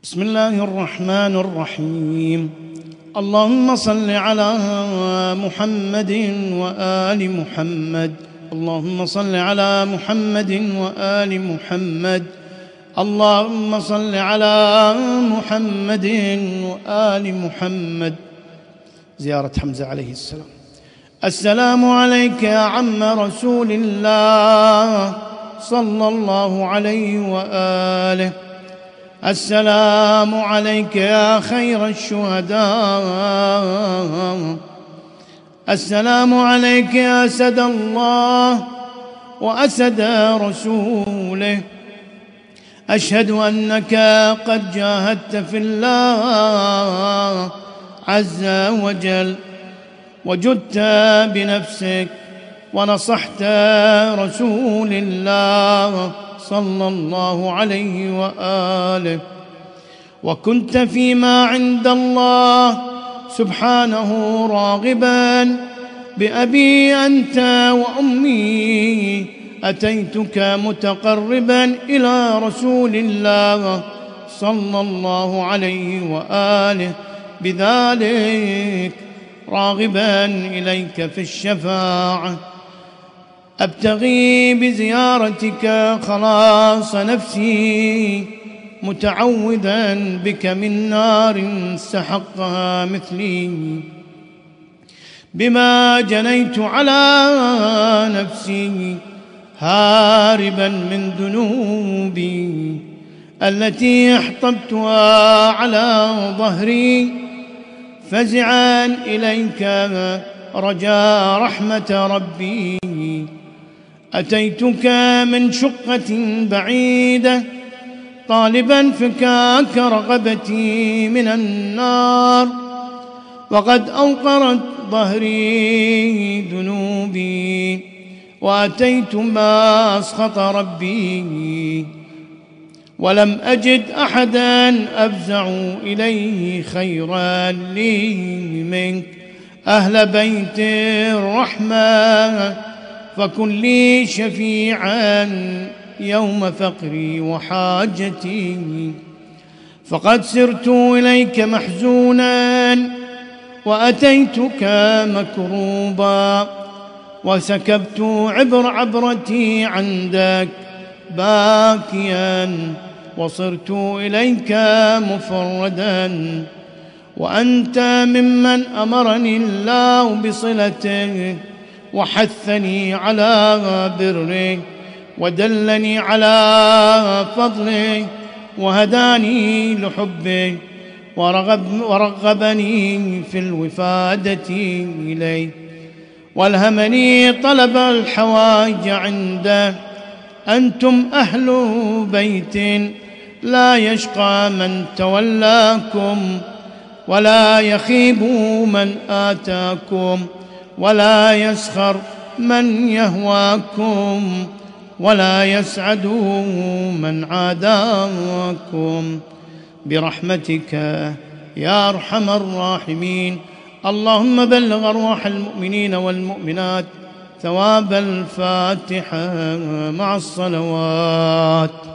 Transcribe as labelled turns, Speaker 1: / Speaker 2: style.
Speaker 1: بسم الله الرحمن الرحيم. اللهم صل على محمد وآل محمد. اللهم صل على محمد وآل محمد. اللهم صل على محمد وآل محمد. زيارة حمزة عليه السلام. السلام عليك يا عم رسول الله صلى الله عليه وآله. السلام عليك يا خير الشهداء. السلام عليك يا أسد الله وأسد رسوله. أشهد أنك قد جاهدت في الله عز وجل وجدت بنفسك ونصحت رسول الله صلى الله عليه وآله، وكنت فيما عند الله سبحانه راغبا بأبي أنت وأمي. أتيتك متقربا إلى رسول الله صلى الله عليه وآله بذلك، راغبا إليك في الشفاعة، أبتغي بزيارتك خلاص نفسي، متعوذا بك من نار استحقها مثلي، بما جنيت على نفسي، هاربا من ذنوبي التي احطبتها على ظهري، فزعا إليك رجاء رحمة ربي. أتيتك من شقة بعيدة طالبا فكاك رغبتي من النار، وقد أوقرت ظهري ذنوبي، وأتيت ما أسخط ربي، ولم أجد أحدا أفزع إليه خيرا لي منك. أهل بيت الرحمة فكن لي شفيعا يوم فقري وحاجتي، فقد سرت إليك محزونا وأتيتك مكروبا، وسكبت عبرتي عندك باكيا، وصرت إليك مفردا، وأنت ممن أمرني الله بصلته، وحثني على بره، ودلني على فضله، وهداني لحبه، ورغبني في الوفادة إليه، والهمني طلب الحوائج عنده. أنتم أهل بيت لا يشقى من تولاكم، ولا يخيب من آتاكم، ولا يسخر من يهواكم، ولا يسعد من عاداكم، برحمتك يا أرحم الراحمين. اللهم بلغ أرواح المؤمنين والمؤمنات ثواب الفاتحة مع الصلوات.